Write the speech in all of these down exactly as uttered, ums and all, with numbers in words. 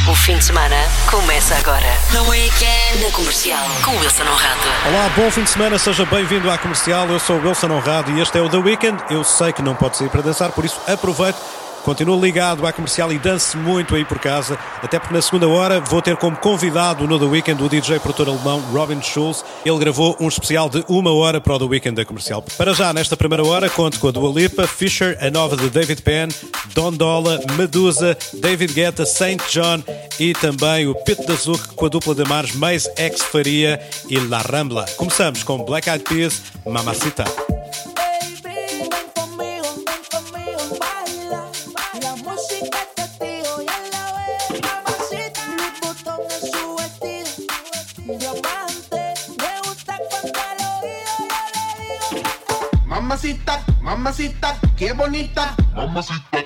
O fim de semana começa agora. The Weekend na Comercial com Wilson Honrado. Olá, bom fim de semana, seja bem-vindo à Comercial. Eu sou o Wilson Honrado e este é o The Weekend. Eu sei que não pode sair para dançar, por isso aproveite. Continua ligado à Comercial e dance muito aí por casa, até porque na segunda hora vou ter como convidado no The Weekend o D J produtor alemão Robin Schulz. Ele gravou um especial de uma hora para o The Weekend da Comercial. Para já, nesta primeira hora, conto com a Dua Lipa, Fisher, a nova de David Penn, Don Dolla, Medusa, David Guetta, Saint John e também o Pete da Zouk com a dupla de Mares Mais Ex Faria e La Rambla. Começamos com Black Eyed Peas, Mamacita. Mamacita, mamacita, qué bonita. Mamacita.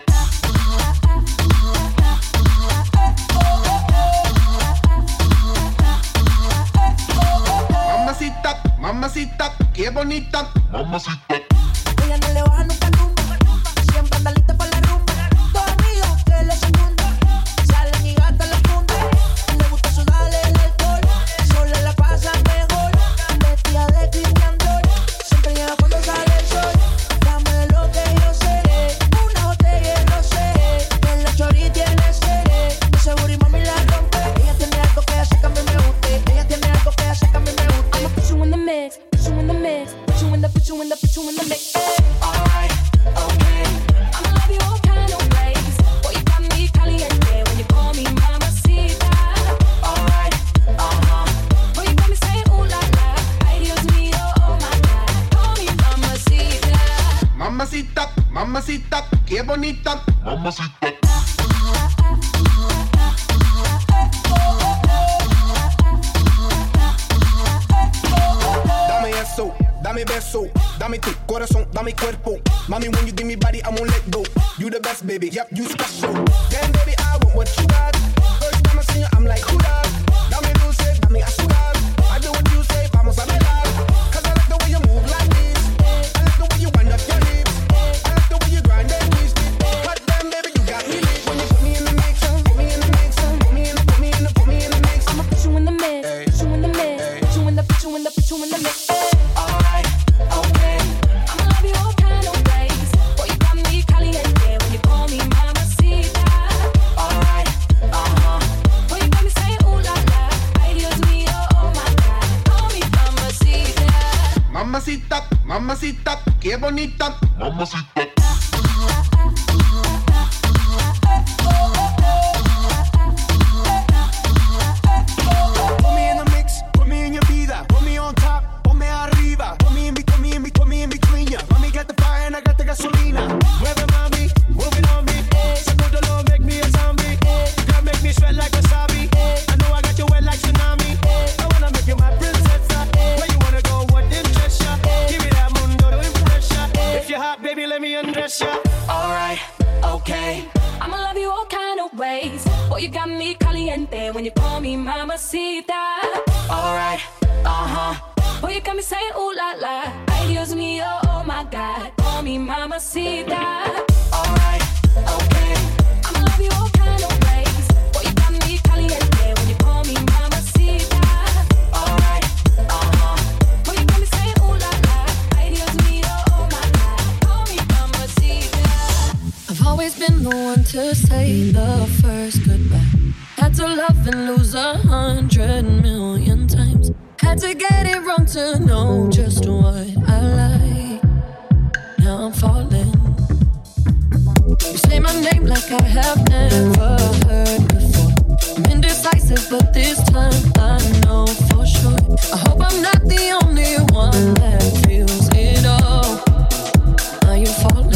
Mamacita, mamacita, qué bonita. Mamacita. Ella no le baja nunca nunca, siempre anda lista para la rumba. Dos amigos que le secundan, salen y gastan la funda. Le gusta sudarle el alcohol, sola la pasa mejor. Vestida de Christian Dior, siempre llega cuando sale el sol. Dame lo que yo sé, una botella de rosé. En la chori tiene sed, ese booty mami la rompe. Ella tiene algo que hace que a mí me guste. Ella tiene algo que hace que a mí me guste. I'ma put you in the mix, put you in the mix, put you in the, put you in the, put you in the mix. Alright, okay. I'ma love you all kind of ways. Boy, you got me caliente when you call me mamacita. Alright, uh-huh. Boy, you got me saying ooh la la. Ay, Dios mío, oh my God. Call me mamacita. Mamacita, mamacita, qué bonita. Mamacita. Dame eso, dame beso, dame tu corazón, dame cuerpo. Mami, when you give me body, I won't let go. You the best, baby, yep, you special. Damn, baby, I want what you got. First time I see you, I'm like, who that? Dame dulce, dame azúcar. I do what you say, vamos a bailar. Cause I like the way you move like this. I like the way you wind up your hips. I like the way you grind and twist it. Hot damn, baby, you got me lit. When you put me in the mix, put me in the mix, put me in the, put me in the, put me in the mix. I'ma put you in the mix, Ay. put you in the mix, Ay. put you in the, put you in the, put you in the mix. Alright, okay. I'ma love you all kind of ways. Boy, you got me caliente when you call me mamacita. Alright, uh-huh. Boy, you got me saying ooh la la. Ay, Dios mío, oh my God. Call me mamacita. Mamacita, mamacita, qué bonita. Mamacita. Put me in the mix, put me in your vida. Put me on top, ponme arriba. Put me in, be- put me in, be- put me in between ya. Mami got the fire and I got the gasolina. Mueve mami, move it on me. Segundo lo make me a zombie. Girl make me sweat like wasabi. I know I got you wet like tsunami. I wanna make you my princess. Where you wanna go? What interest ya? Give me that mundo to impress ya. If you're hot, baby, let me undress ya. Alright, okay. I'ma love you all kind of ways. Boy, you got me caliente when you call me mamacita. Alright, uh-huh. Boy, you got me saying ooh la la. Ay, Dios mío, oh my God. Call me mamacita. Alright, okay. I'ma love you all kind of ways. Boy, you got me caliente when you call me mamacita. Alright, uh-huh. Boy, you got me saying ooh la la. Ay, Dios mío, oh my God. Call me mamacita. I've always been the one to say the first goodbye. Had to love and lose a hundred million times. Had to get it wrong to know just what I like. Now I'm falling. You say my name like I have never heard before. I'm indecisive, but this time I know for sure. I hope I'm not the only one that feels it all. Now you're falling.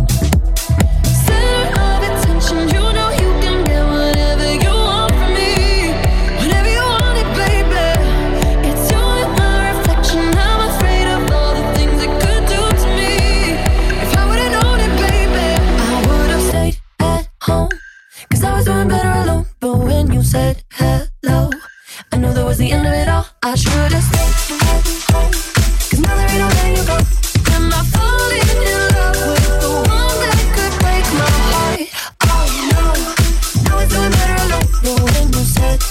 Center of attention, you know you can get whatever you want from me. Whenever you want it, baby. It's you and my reflection. I'm afraid of all the things it could do to me. If I would've known it, baby, I would've stayed at home. Cause I was doing better alone. But when you said hello, I knew that was the end of it all. I should've stayed at home. Cause now there ain't no letting you go. Am I falling in love with the one that could break my heart? Oh no, now it's doing better alone. But when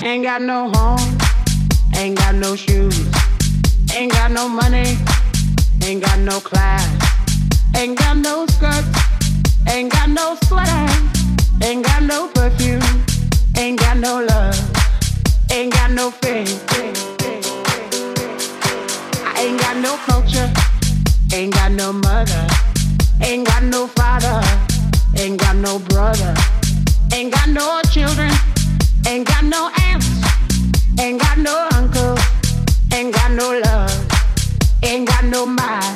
Ain't got no home, ain't got no shoes, ain't got no money, ain't got no class, ain't got no skirts, ain't got no sweater, ain't got no perfume, ain't got no love, ain't got no faith. I ain't got no culture, ain't got no mother, ain't got no father, ain't got no brother, ain't got no children, ain't got no aunts, ain't got no uncle, ain't got no love, ain't got no mind.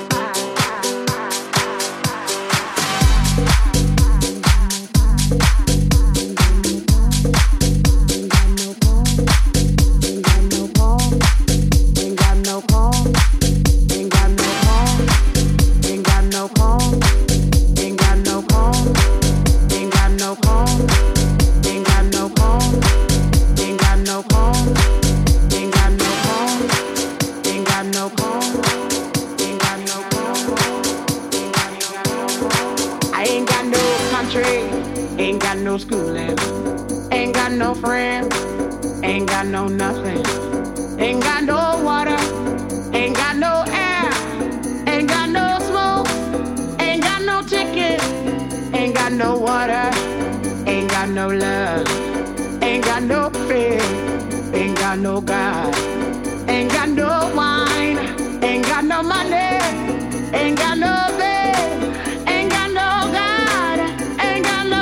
Ain't got no schooling, ain't got no friends, ain't got no nothing, ain't got no water, ain't got no air, ain't got no smoke, ain't got no ticket, ain't got no water, ain't got no love, ain't got no faith, ain't got no God, ain't got no wine, ain't got no money, ain't got no bed, ain't got no God, ain't got no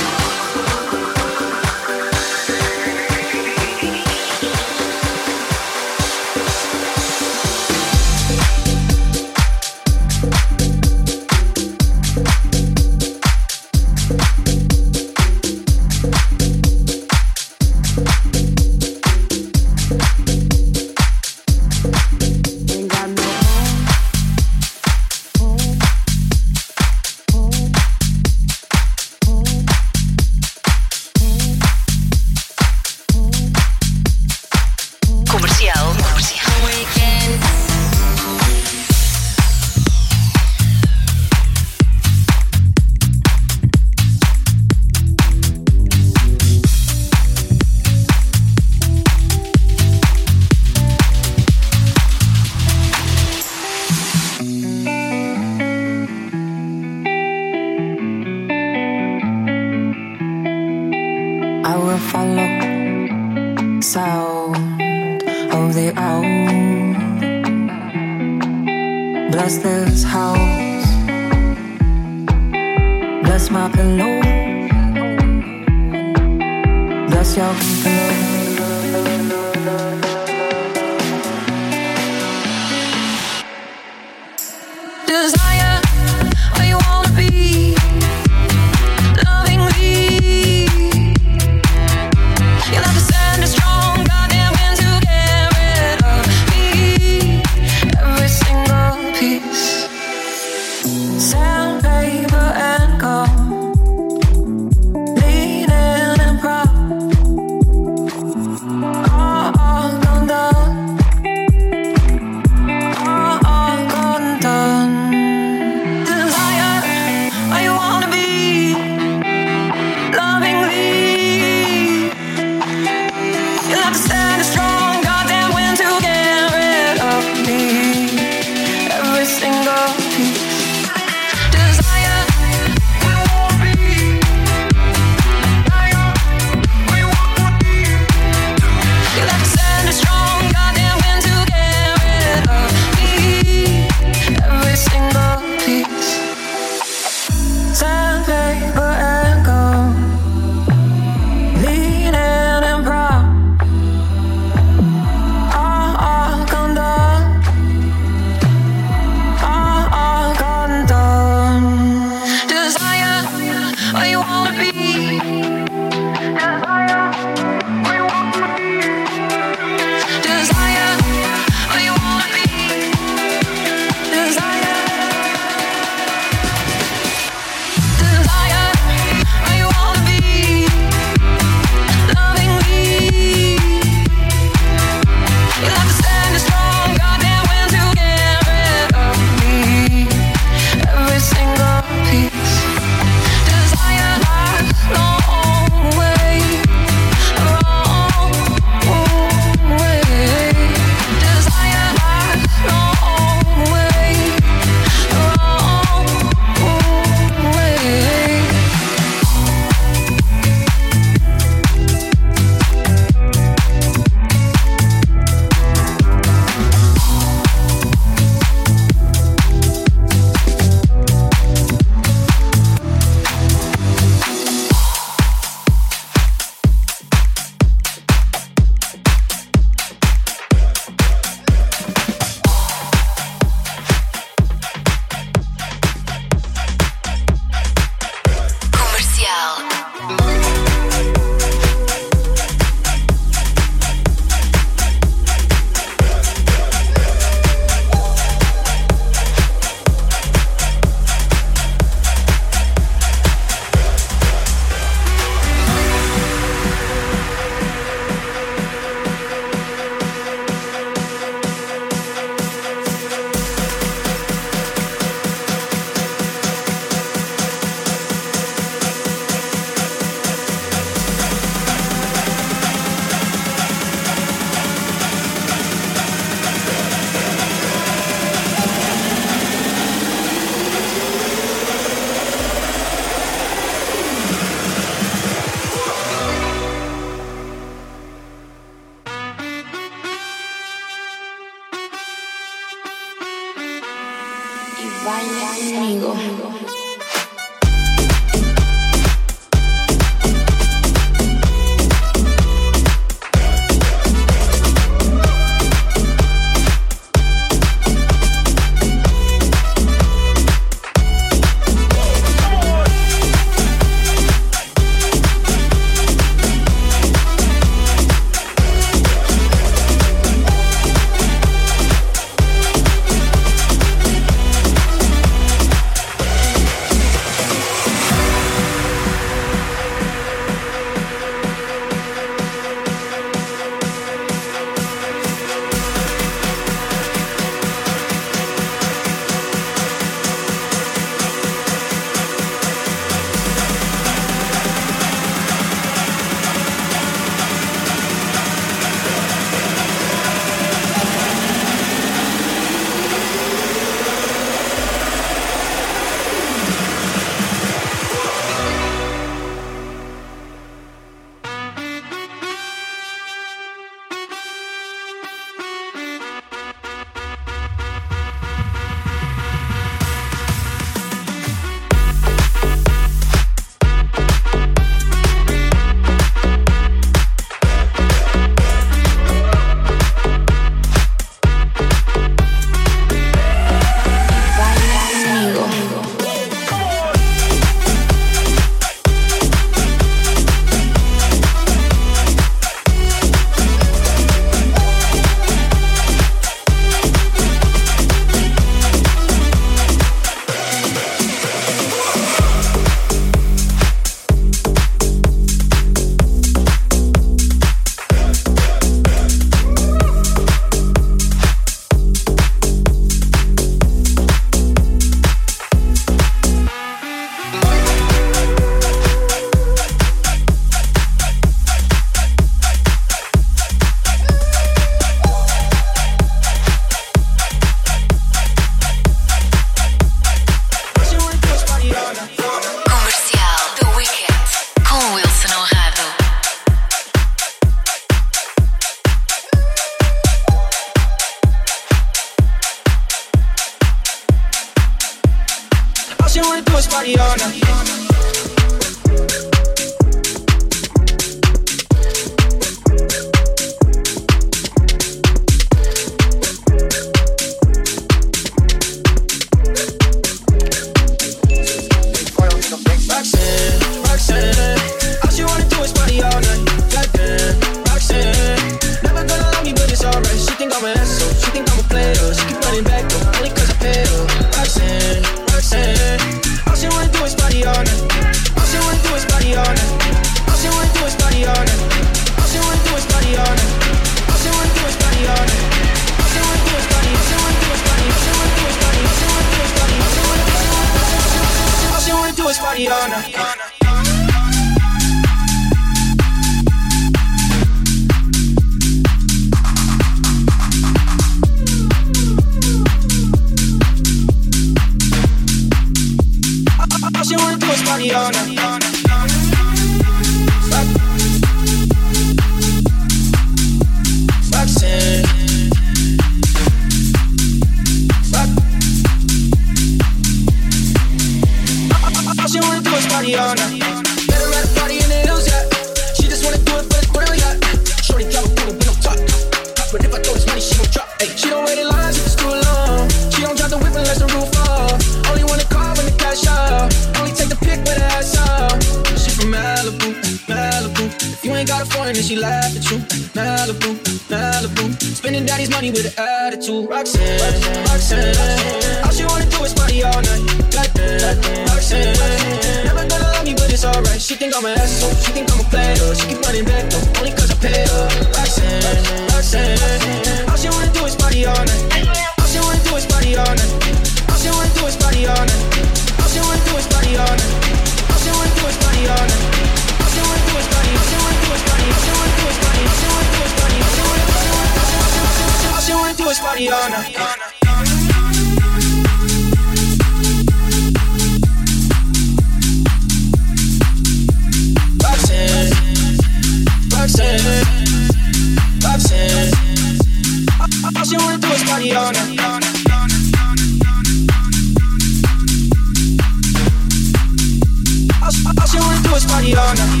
us party all night.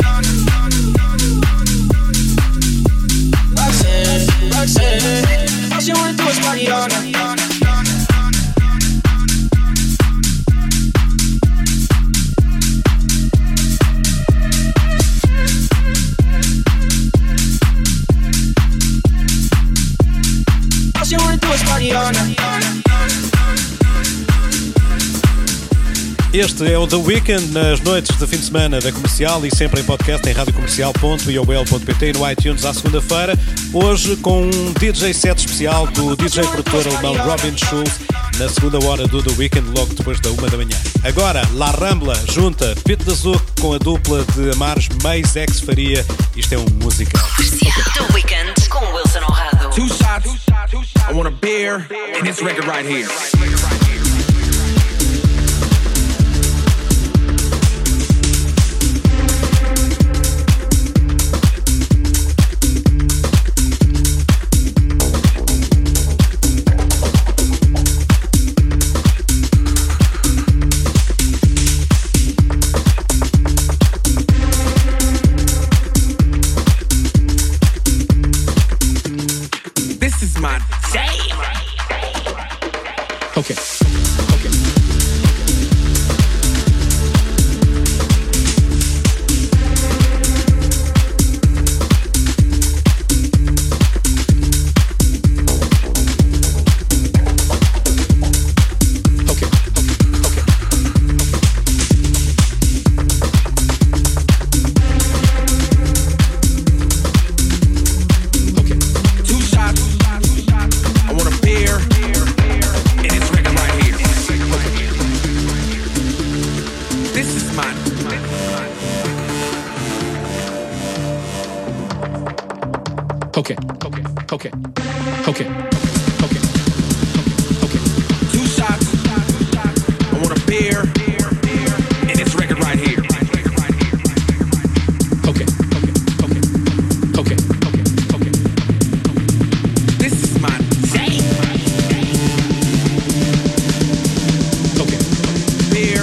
Roxanne, Roxanne, all she wanna do is party all night. All she wanna do is party all night. Este é o The Weekend nas noites de fim de semana da Comercial e sempre em podcast em radiocomercial ponto i o l ponto p t e no iTunes à segunda-feira. Hoje com um D J set especial do D J produtor alemão Robin Schulz na segunda hora do The Weekend, logo depois da uma da manhã. Agora, La Rambla junta Pete Dazuc com a dupla de Amares Mays X Faria. Isto é um musical. The Weekend com Wilson Honrado. Two shots, I want a beer, and this record right here. Okay. Okay. Okay, okay, okay, okay, okay, okay. Two shots, I want a beer, and this record right here. Okay, okay, okay, okay, okay, okay. This is my day. Okay, beer,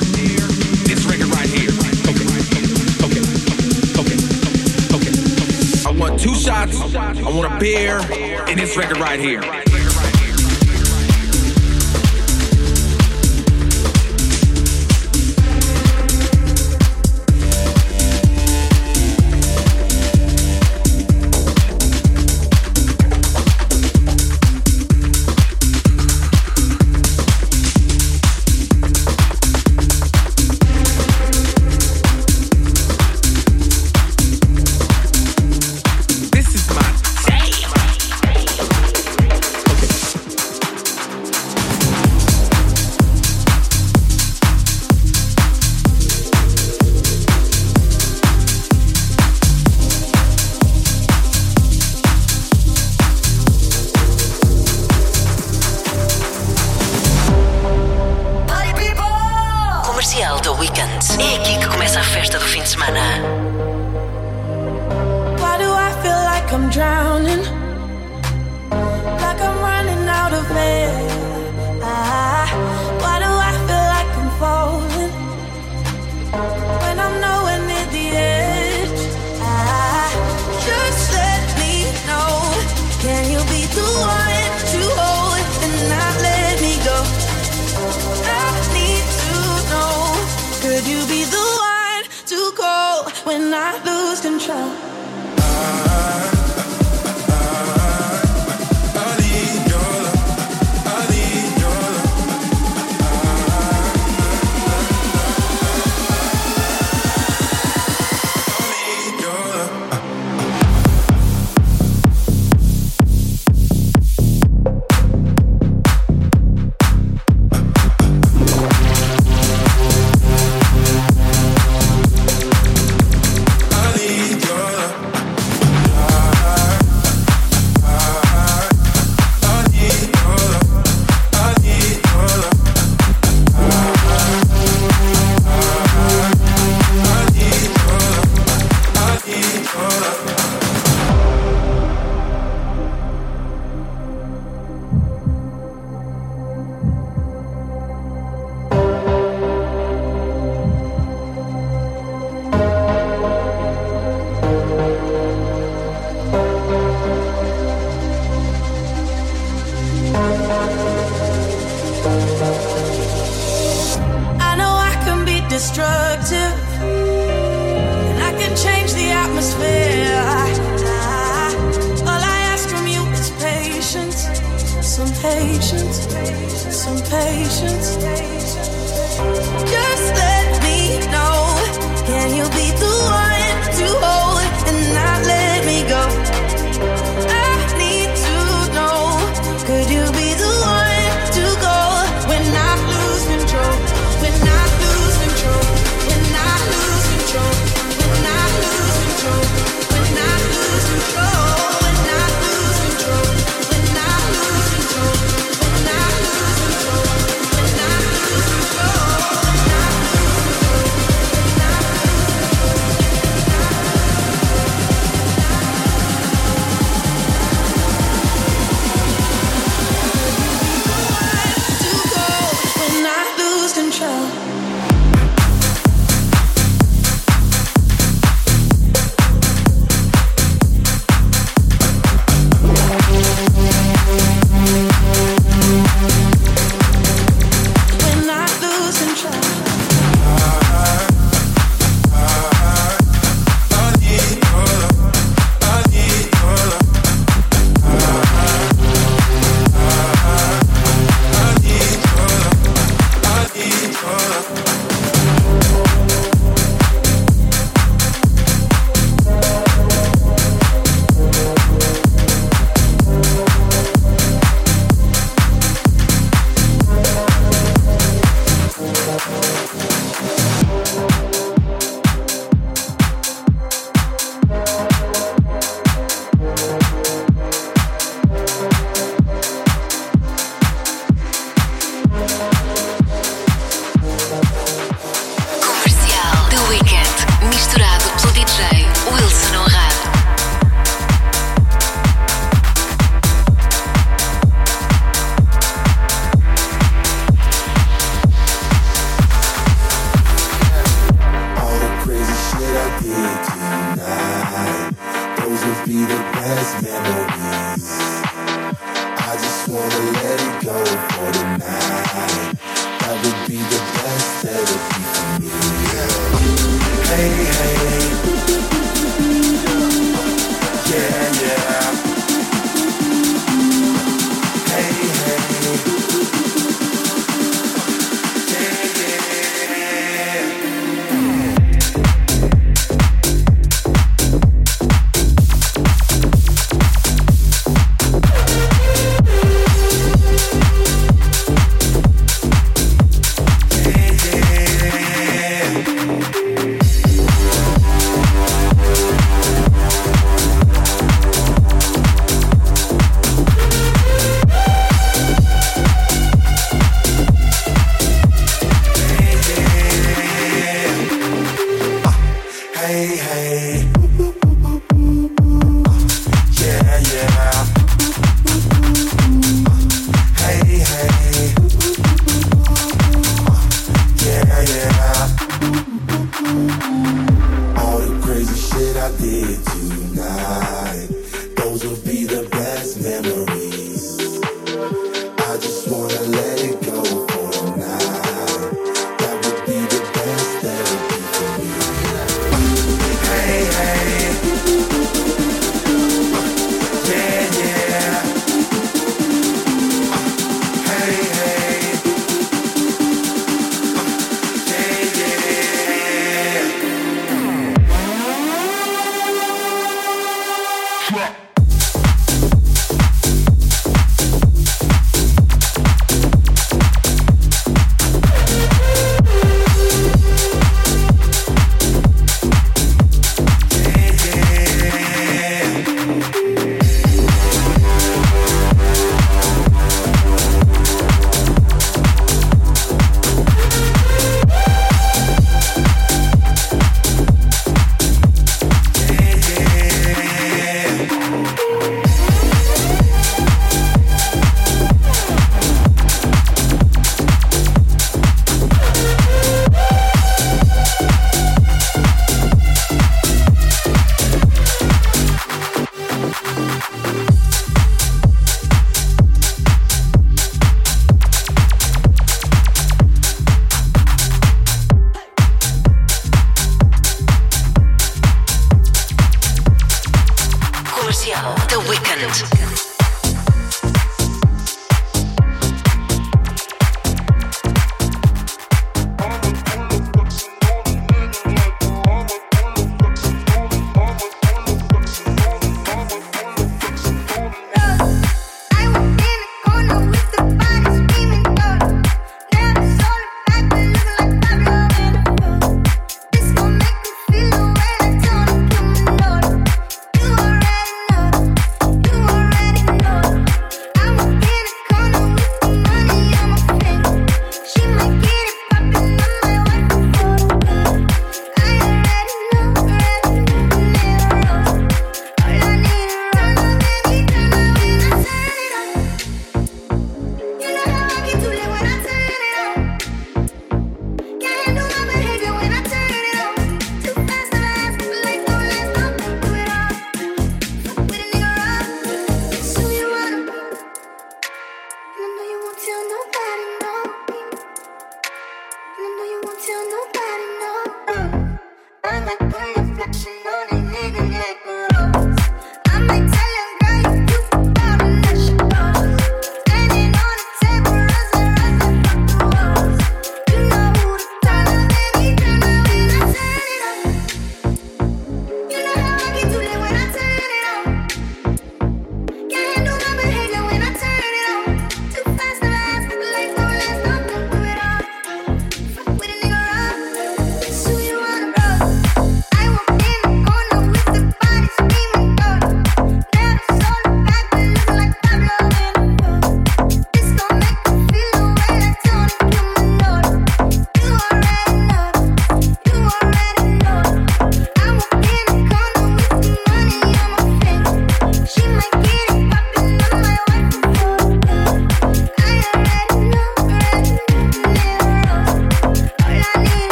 this record right here. Okay, okay, okay, okay, okay. I want two shots. I want a beer, and this record right here. Your some patience. Just let me know. Can you be the one to hold and not let me go? I need to know. Could you be the one to go when I lose control? When I lose control. When I lose control. When I lose control. When I lose control. When I lose control. When I lose control. When I lose control. When I lose control.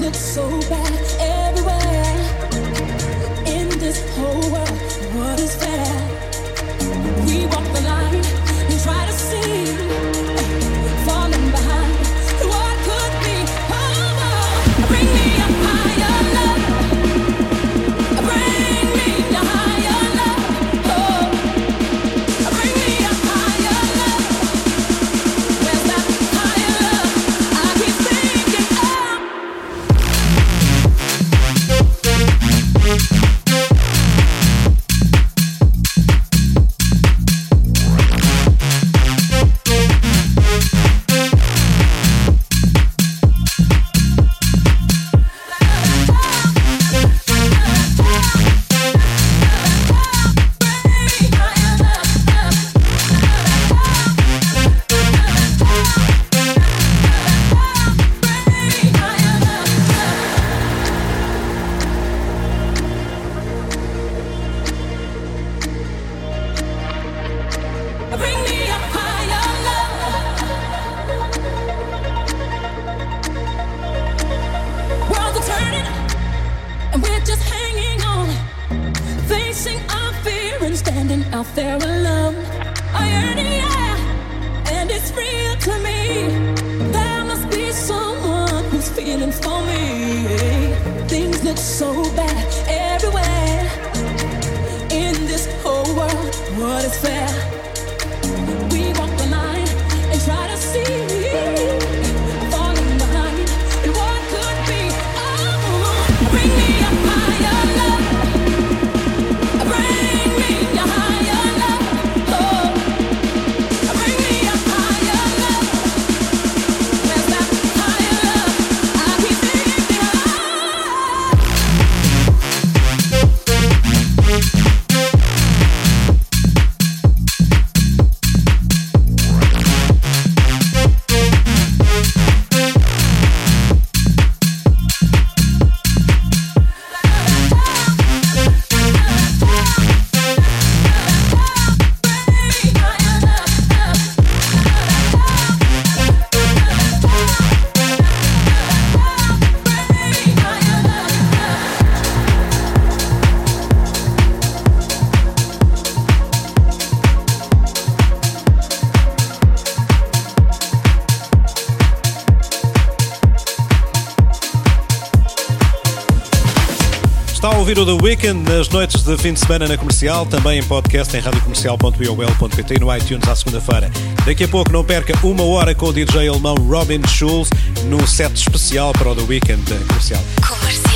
look so bad everywhere. In this whole world, what is fair? We walk the line and try to see, falling behind what could be. Oh, oh. Bring me a higher love. Bring me a higher love. Oh, bring me a higher love. Where's that higher love? I keep thinking of. Bring me a higher love. Worlds are turning, and we're just hanging on, facing our fear and standing out there alone. I heard it, yeah, and it's real to me. There must be someone who's feeling for me. Things look so bad everywhere. In this whole world, what is fair? We walk the line and try to see, falling behind in what could be. Oh, bring me a higher love. Bring me a higher love. Oh, bring me a higher love. Where's that higher love? I keep thinking Está a ouvir o The Weekend nas noites de fim de semana na Comercial, também em podcast em rádio comercial ponto b o l ponto p t e no iTunes à segunda-feira. Daqui a pouco não perca uma hora com o D J alemão Robin Schulz num set especial para o The Weekend da Comercial. Comercial.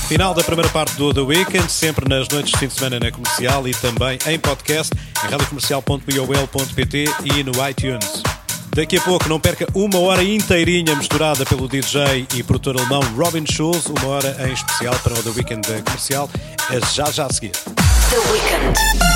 Final da primeira parte do The Weekend, sempre nas noites de fim de semana na Comercial e também em podcast em rádio comercial ponto p o l ponto p t e no iTunes. Daqui a pouco não perca uma hora inteirinha misturada pelo D J e produtor alemão Robin Schulz, uma hora em especial para o The Weekend da Comercial, é já já a seguir. The Weekend.